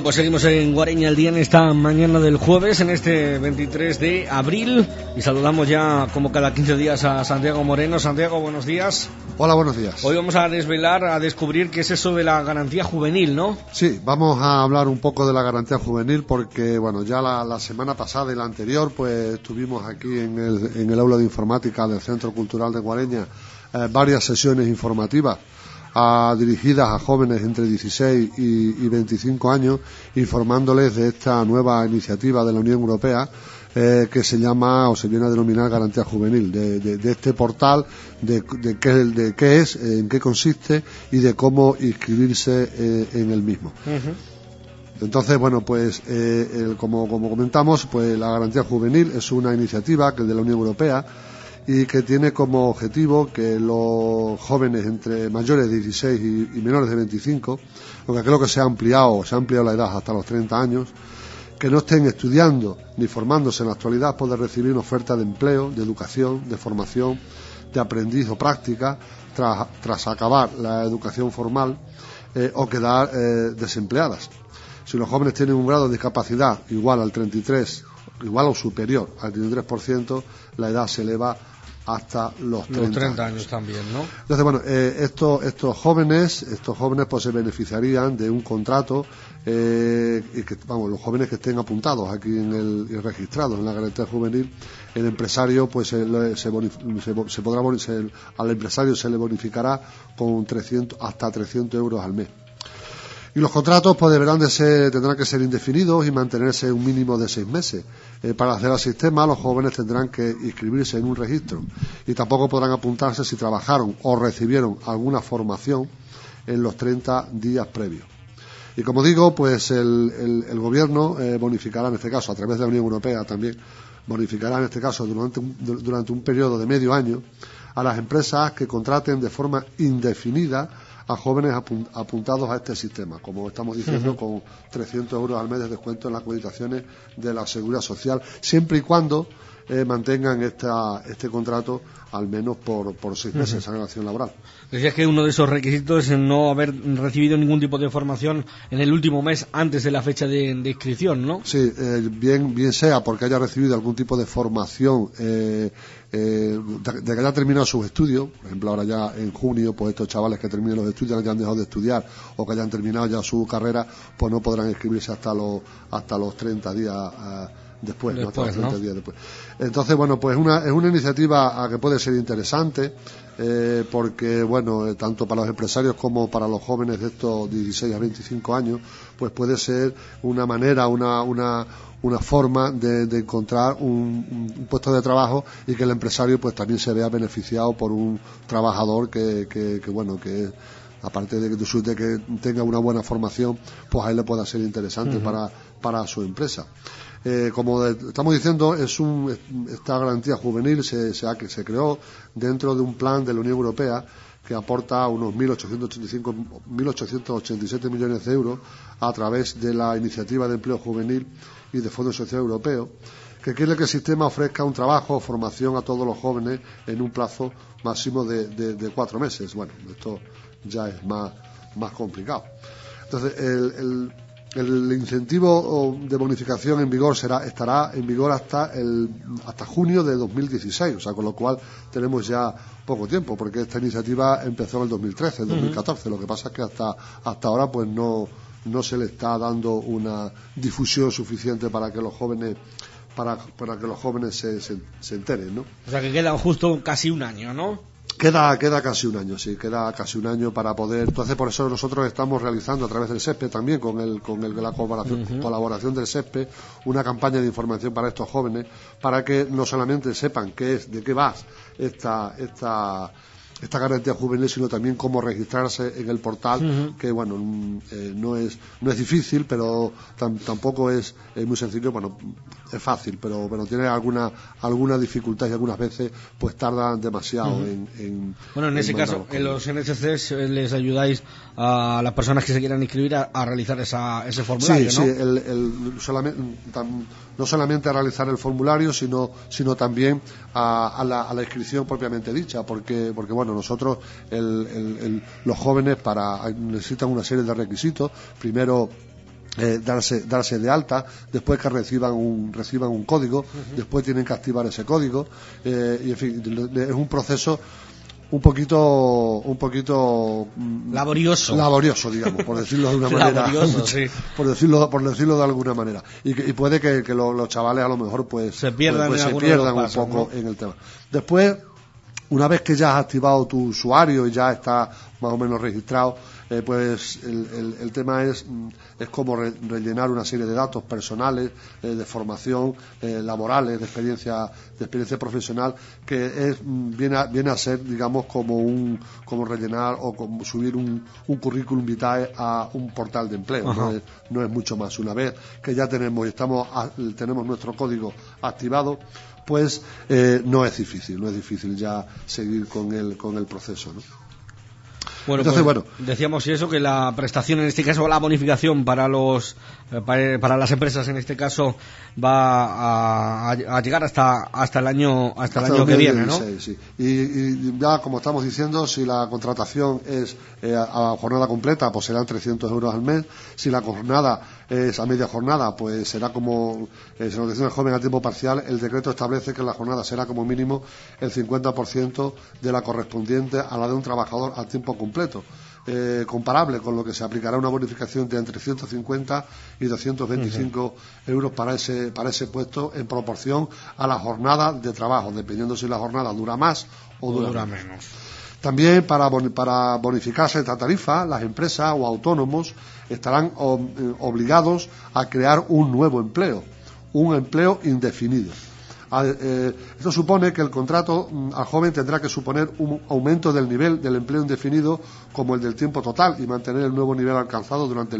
pues seguimos en Guareña al día en esta mañana del jueves, en este 23 de abril, y saludamos ya como cada 15 días a Santiago Moreno. Santiago, buenos días. Hola, buenos días. Hoy vamos a desvelar, a descubrir qué es eso de la garantía juvenil, ¿no? Sí, vamos a hablar un poco de la garantía juvenil porque, bueno, ya la semana pasada y la anterior, pues estuvimos aquí en el aula de informática del Centro Cultural de Guareña, varias sesiones informativas dirigidas a jóvenes entre 16 y 25 años, informándoles de esta nueva iniciativa de la Unión Europea que se llama, o se viene a denominar, Garantía Juvenil, de este portal, de qué es, en qué consiste y de cómo inscribirse en el mismo. Uh-huh. Entonces, bueno, pues como comentamos, pues la Garantía Juvenil es una iniciativa que es de la Unión Europea y que tiene como objetivo que los jóvenes entre mayores de 16 y menores de 25, porque creo que se ha ampliado la edad hasta los 30 años, que no estén estudiando ni formándose en la actualidad, poder recibir una oferta de empleo, de educación, de formación, de aprendiz o práctica tras acabar la educación formal o quedar desempleadas. Si los jóvenes tienen un grado de discapacidad igual al 33, igual o superior al 33%, la edad se eleva hasta los 30 años también, ¿no? Entonces, bueno, estos jóvenes pues se beneficiarían de un contrato y que, vamos, los jóvenes que estén apuntados aquí y registrados en la garantía juvenil, el empresario pues al empresario se le bonificará con hasta 300 euros al mes. Y los contratos pues tendrán que ser indefinidos y mantenerse un mínimo de 6 meses. Para acceder al sistema, los jóvenes tendrán que inscribirse en un registro y tampoco podrán apuntarse si trabajaron o recibieron alguna formación en los 30 días previos. Y como digo, pues el gobierno bonificará, en este caso a través de la Unión Europea también, bonificará en este caso durante un periodo de medio año a las empresas que contraten de forma indefinida a jóvenes apuntados a este sistema, como estamos diciendo, uh-huh, con 300 euros al mes de descuento en las cotizaciones de la Seguridad Social, siempre y cuando mantengan este contrato al menos por 6 meses, uh-huh, esa relación laboral. Decías que uno de esos requisitos es no haber recibido ningún tipo de formación en el último mes antes de la fecha de inscripción, ¿no? Sí, bien sea porque haya recibido algún tipo de formación de que haya terminado sus estudios, por ejemplo ahora ya en junio, pues estos chavales que terminen los estudios ya han dejado de estudiar o que hayan terminado ya su carrera, pues no podrán inscribirse hasta los 30 días después, ¿no? Hasta los 30 días después. Entonces, bueno, pues es una iniciativa que puede ser interesante porque, bueno, tanto para los empresarios como para los jóvenes de estos 16 a 25 años, pues puede ser una manera, una forma de encontrar un puesto de trabajo y que el empresario pues también se vea beneficiado por un trabajador que aparte de que tenga una buena formación, pues a él le pueda ser interesante, uh-huh, para su empresa. Como estamos diciendo, esta garantía juvenil se creó dentro de un plan de la Unión Europea que aporta unos 1.887 millones de euros a través de la Iniciativa de Empleo Juvenil y de Fondo Social Europeo, que quiere que el sistema ofrezca un trabajo o formación a todos los jóvenes en un plazo máximo de 4 meses. Bueno, esto ya es más complicado. Entonces, el incentivo de bonificación en vigor estará en vigor hasta junio de 2016, o sea, con lo cual tenemos ya poco tiempo, porque esta iniciativa empezó en el 2013, el 2014. Uh-huh. Lo que pasa es que hasta ahora pues no se le está dando una difusión suficiente para que los jóvenes se enteren, ¿no? O sea, que queda justo casi un año, ¿no? Queda casi un año, sí, queda casi un año para poder. Entonces, por eso nosotros estamos realizando a través del SESPE también, con la colaboración del SESPE, una campaña de información para estos jóvenes, para que no solamente sepan de qué va esta garantía juvenil, sino también cómo registrarse en el portal, uh-huh, que bueno, no es difícil, pero tampoco es muy sencillo. Bueno, es fácil, pero tiene alguna dificultad y algunas veces pues tardan demasiado, uh-huh, en ese caso, en los NSCs les ayudáis a las personas que se quieran inscribir a realizar ese formulario, sí, ¿no? Sí, no solamente a realizar el formulario, sino también a la inscripción propiamente dicha, porque bueno, nosotros los jóvenes necesitan una serie de requisitos. Primero, darse de alta, después que reciban un código, después tienen que activar ese código, y en fin, es un proceso un poquito laborioso, digamos, por decirlo de una manera, sí. por decirlo de alguna manera, y puede que los chavales a lo mejor pues se pierdan un poco, ¿no?, en el tema. Después, una vez que ya has activado tu usuario y ya está más o menos registrado, pues el tema es como rellenar una serie de datos personales, de formación, laborales, de experiencia profesional, que viene a ser, digamos, como rellenar o como subir un currículum vitae a un portal de empleo. No es mucho más. Una vez que ya tenemos nuestro código activado, pues no es difícil ya seguir con el proceso, ¿no? Bueno, entonces, decíamos eso, que la prestación, en este caso la bonificación para las empresas, en este caso, va a llegar hasta el año que viene, ¿no? Sí. Y ya, como estamos diciendo, si la contratación es a jornada completa, pues serán 300 euros al mes. Si la jornada es a media jornada, pues será como se nos decía el joven a tiempo parcial. El decreto establece que la jornada será como mínimo el 50% de la correspondiente a la de un trabajador a tiempo completo, comparable con lo que se aplicará una bonificación de entre 150 y 225 euros para ese puesto, en proporción a la jornada de trabajo, dependiendo si la jornada dura más o dura menos. También para bonificarse esta tarifa, las empresas o autónomos estarán obligados a crear un nuevo empleo, un empleo indefinido. Esto supone que el contrato al joven tendrá que suponer un aumento del nivel del empleo indefinido como el del tiempo total, y mantener el nuevo nivel alcanzado durante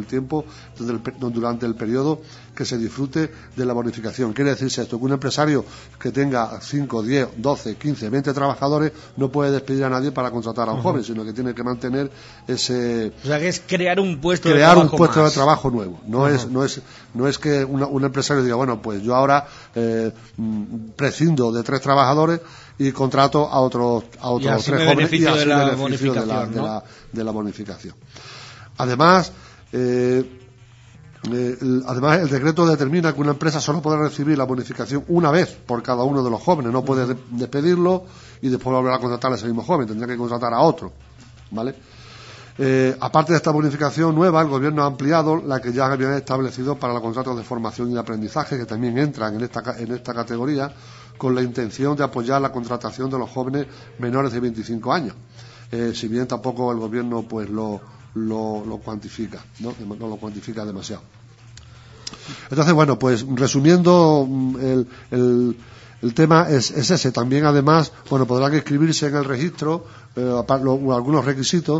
el periodo que se disfrute de la bonificación. Quiere decirse esto, que un empresario que tenga 5, 10, 12, 15, 20 trabajadores no puede despedir a nadie para contratar a un joven, sino que tiene que mantener ese... O sea, que es crear un puesto de trabajo nuevo. No es que un empresario diga, bueno, pues yo ahora prescindo de 3 trabajadores y contrato a otros 3 jóvenes, y así beneficio de la bonificación. Además, el decreto determina que una empresa solo podrá recibir la bonificación una vez por cada uno de los jóvenes. No puede despedirlo y después volver a contratar a ese mismo joven, tendrá que contratar a otro, ¿vale? Aparte de esta bonificación nueva, el Gobierno ha ampliado la que ya había establecido para los contratos de formación y de aprendizaje, que también entran en esta categoría, con la intención de apoyar la contratación de los jóvenes menores de 25 años. Si bien tampoco el Gobierno pues lo cuantifica, no lo cuantifica demasiado. Entonces, bueno, pues resumiendo, el tema es ese. También, además, podrán inscribirse en el registro. Algunos requisitos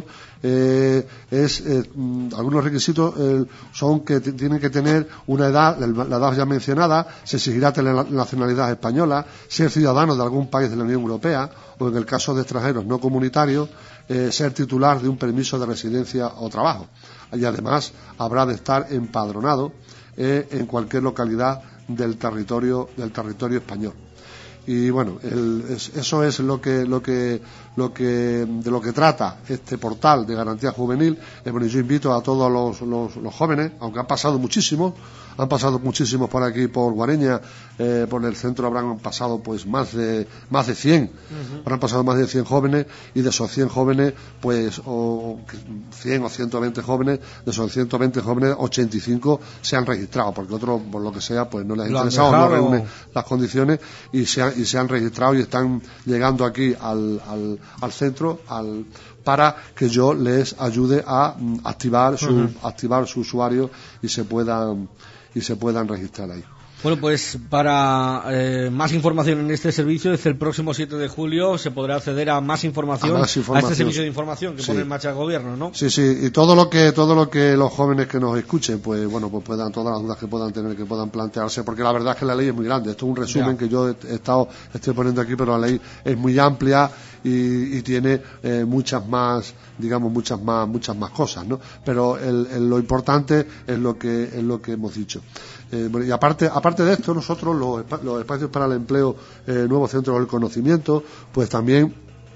son que tienen que tener una edad, la edad ya mencionada. Se exigirá tener la nacionalidad española, ser ciudadano de algún país de la Unión Europea, o en el caso de extranjeros no comunitarios, ser titular de un permiso de residencia o trabajo. Y además habrá de estar empadronado en cualquier localidad del territorio español. Y bueno, eso es de lo que trata este portal de garantía juvenil. Yo invito a todos los jóvenes, aunque han pasado muchísimos por aquí, por Guareña, por el centro habrán pasado pues más de 100, habrán pasado más de 100 jóvenes, y de esos 100 jóvenes, pues 100 o 120 jóvenes, de esos 120 jóvenes, 85 se han registrado, porque otros, por lo que sea, pues no les ha interesado, no reúnen las condiciones, y se han registrado y están llegando aquí al centro para que yo les ayude a activar su usuario y se puedan registrar ahí. Bueno, pues para más información en este servicio, desde el próximo 7 de julio se podrá acceder a más información, a este servicio de información que pone en marcha el Gobierno, ¿no? Sí, y todo lo que los jóvenes que nos escuchen, pues puedan, todas las dudas que puedan tener, que puedan plantearse, porque la verdad es que la ley es muy grande. Esto es un resumen que yo estoy poniendo aquí, pero la ley es muy amplia y tiene muchas más cosas, ¿no? Pero lo importante es lo que hemos dicho. Y aparte de esto, nosotros los espacios para el empleo, nuevos centros del conocimiento, pues también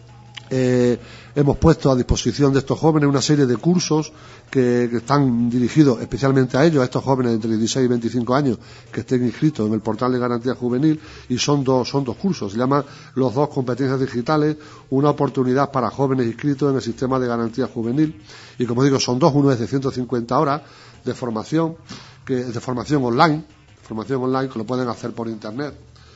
Hemos puesto a disposición de estos jóvenes una serie de cursos que están dirigidos especialmente a ellos, a estos jóvenes entre 16 y 25 años que estén inscritos en el portal de garantía juvenil, y son dos cursos. Se llaman los 2 competencias digitales, una oportunidad para jóvenes inscritos en el sistema de garantía juvenil. Y como digo, son 2, uno es de 150 horas de formación, online, que lo pueden hacer por internet.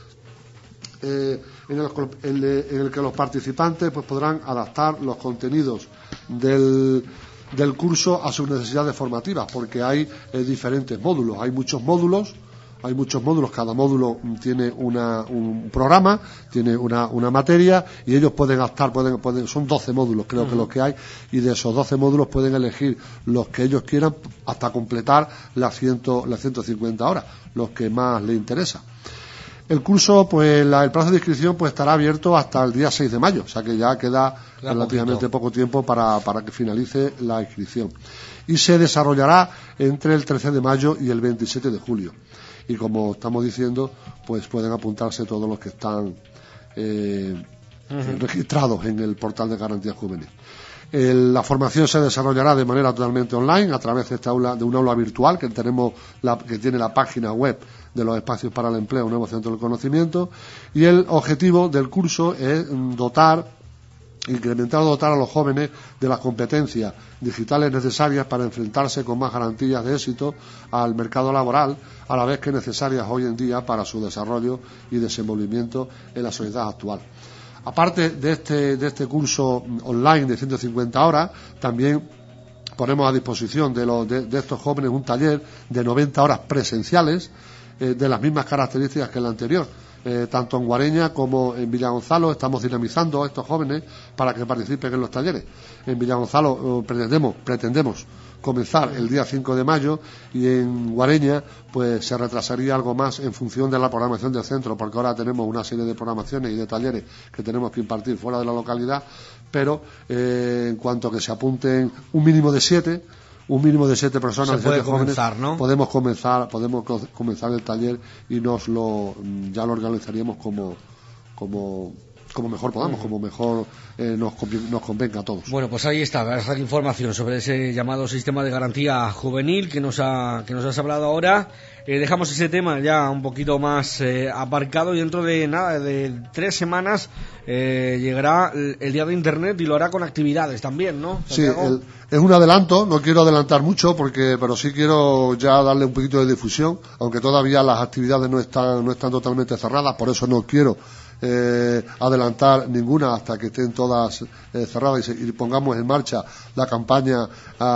En el que los participantes pues podrán adaptar los contenidos del curso a sus necesidades formativas, porque hay diferentes módulos, hay muchos módulos, cada módulo tiene un programa, tiene una materia, y ellos pueden adaptar, son 12 módulos creo que los que hay, y de esos 12 módulos pueden elegir los que ellos quieran hasta completar las 150 horas, los que más les interesa. El curso, pues el plazo de inscripción pues estará abierto hasta el día 6 de mayo, o sea que ya queda relativamente poco tiempo para que finalice la inscripción. Y se desarrollará entre el 13 de mayo y el 27 de julio. Y como estamos diciendo, pues pueden apuntarse todos los que están registrados en el portal de garantía juvenil. La formación se desarrollará de manera totalmente online a través de un aula virtual que tenemos, que tiene la página web de los espacios para el empleo, un nuevo centro del conocimiento, y el objetivo del curso es incrementar o dotar a los jóvenes de las competencias digitales necesarias para enfrentarse con más garantías de éxito al mercado laboral, a la vez que necesarias hoy en día para su desarrollo y desenvolvimiento en la sociedad actual. Aparte de este curso online de 150 horas, también ponemos a disposición de estos jóvenes un taller de 90 horas presenciales, de las mismas características que el anterior. Tanto en Guareña como en Villagonzalo estamos dinamizando a estos jóvenes para que participen en los talleres. En Villagonzalo pretendemos comenzar el día 5 de mayo, y en Guareña pues se retrasaría algo más en función de la programación del centro, porque ahora tenemos una serie de programaciones y de talleres que tenemos que impartir fuera de la localidad, pero en cuanto a que se apunten un mínimo de 7 personas, se puede jóvenes, comenzar, ¿no? podemos comenzar el taller, y ya lo organizaríamos como mejor podamos, como mejor nos convenga a todos. Bueno, pues ahí está esa información sobre ese llamado sistema de garantía juvenil que nos has hablado ahora. Dejamos ese tema ya un poquito más aparcado, y dentro de 3 semanas llegará el día de Internet, y lo hará con actividades también, ¿no? Sí, es un adelanto, no quiero adelantar mucho pero sí quiero ya darle un poquito de difusión, aunque todavía las actividades no están totalmente cerradas, por eso no quiero adelantar ninguna hasta que estén todas cerradas y pongamos en marcha la campaña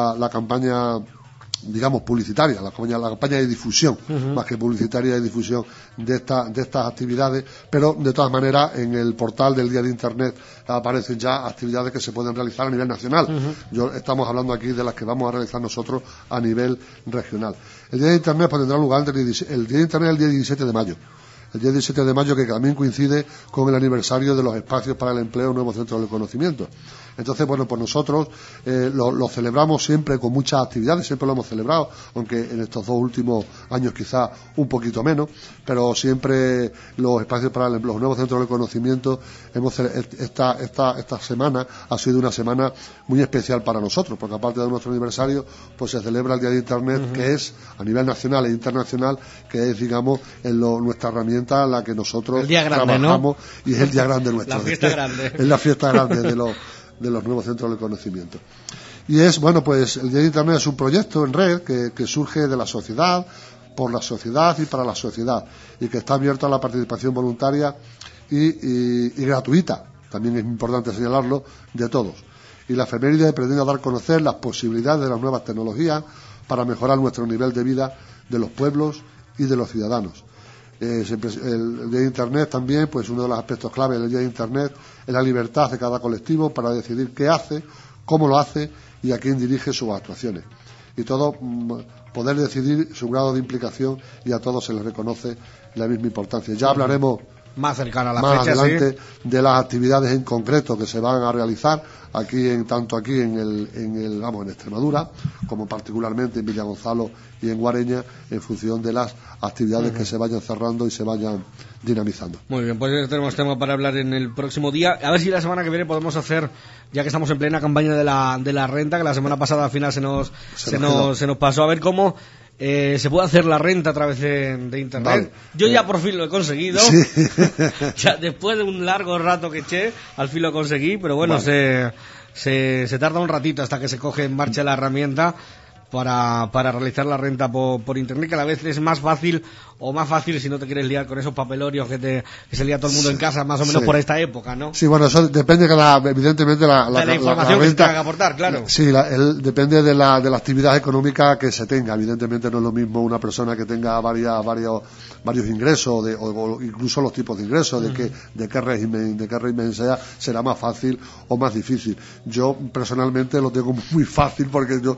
digamos publicitaria, la campaña de difusión, más que publicitaria, de difusión de estas actividades. Pero de todas maneras en el portal del Día de Internet aparecen ya actividades que se pueden realizar a nivel nacional. Estamos hablando aquí de las que vamos a realizar nosotros a nivel regional. El Día de Internet pues tendrá lugar el Día de Internet el día 17 de mayo. El día 17 de mayo, que también coincide con el aniversario de los espacios para el empleo, nuevo centro del conocimiento. Entonces, bueno, pues nosotros lo celebramos siempre con muchas actividades, siempre lo hemos celebrado, aunque en estos 2 últimos años quizá un poquito menos, pero siempre los espacios para los nuevos centros del conocimiento, esta semana ha sido una semana muy especial para nosotros, porque aparte de nuestro aniversario, pues se celebra el Día de Internet, que es a nivel nacional e internacional, que es, digamos, nuestra herramienta, la que nosotros trabajamos, ¿no? Y es el día grande nuestro. La fiesta grande. Es la fiesta grande de los nuevos centros del conocimiento. Y bueno, pues el Día de Internet es un proyecto en red que surge de la sociedad, por la sociedad y para la sociedad, y que está abierto a la participación voluntaria y gratuita, también es importante señalarlo, de todos. Y la efeméride pretende dar a conocer las posibilidades de las nuevas tecnologías para mejorar nuestro nivel de vida de los pueblos y de los ciudadanos. El Día de Internet también, pues uno de los aspectos clave del Día de Internet es la libertad de cada colectivo para decidir qué hace, cómo lo hace y a quién dirige sus actuaciones. Y todo poder decidir su grado de implicación, y a todos se les reconoce la misma importancia. Ya hablaremos más cercana a la más fecha, adelante, sí, de las actividades en concreto que se van a realizar tanto aquí en Extremadura, como particularmente en Villagonzalo y en Guareña, en función de las actividades que se vayan cerrando y se vayan dinamizando. Muy bien, pues tenemos tema para hablar en el próximo día. A ver si la semana que viene podemos hacer, ya que estamos en plena campaña de la renta, que la semana pasada al final se nos pasó, a ver cómo se puede hacer la renta a través de internet. Vale. Yo ya por fin lo he conseguido. Sí. Ya, después de un largo rato que eché, al fin lo conseguí, pero bueno, vale. se tarda un ratito hasta que se coge en marcha la herramienta para realizar la renta por internet, que a la vez es más fácil si no te quieres liar con esos papelorios que se lía todo el mundo en casa, más o menos por esta época, ¿no? Sí, bueno, eso depende evidentemente de la información la que se renta, tenga que aportar, claro. Sí, depende de la actividad económica que se tenga. Evidentemente no es lo mismo una persona que tenga varios ingresos o incluso los tipos de ingresos, de qué régimen sea, será más fácil o más difícil. Yo personalmente lo tengo muy fácil porque yo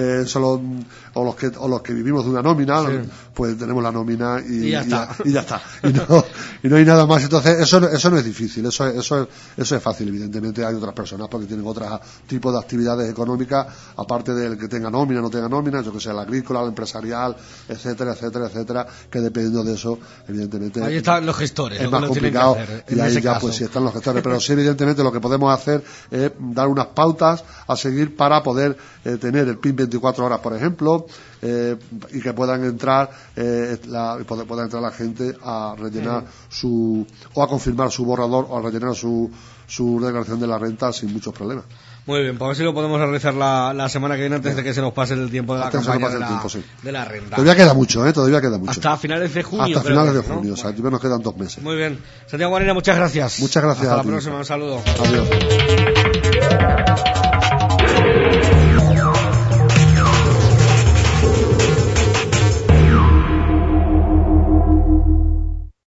los que vivimos de una nómina, sí, pues tenemos la nómina y ya está. Y no hay nada más. Entonces eso no es difícil, eso es fácil. Evidentemente hay otras personas porque tienen otros tipos de actividades económicas, aparte del que tenga nómina, no tenga nómina, yo que sé, la agrícola, la empresarial, etcétera, que dependiendo de eso, evidentemente ahí están los gestores, es más complicado, y ahí ya pues sí están los gestores, pero sí, evidentemente lo que podemos hacer es dar unas pautas a seguir para poder tener el PIN 24 horas, por ejemplo, y que puedan entrar pueda entrar la gente a rellenar o a confirmar su borrador o a rellenar su declaración de la renta sin muchos problemas. Muy bien, pues a ver si lo podemos realizar la semana que viene antes de que se nos pase el tiempo de la campaña de la renta. Todavía queda mucho. Hasta finales de junio. Hasta finales de junio, ¿no? O sea, nos quedan 2 meses. Muy bien. Santiago Guarina, muchas gracias. Muchas gracias. Hasta la próxima, un saludo. Adiós.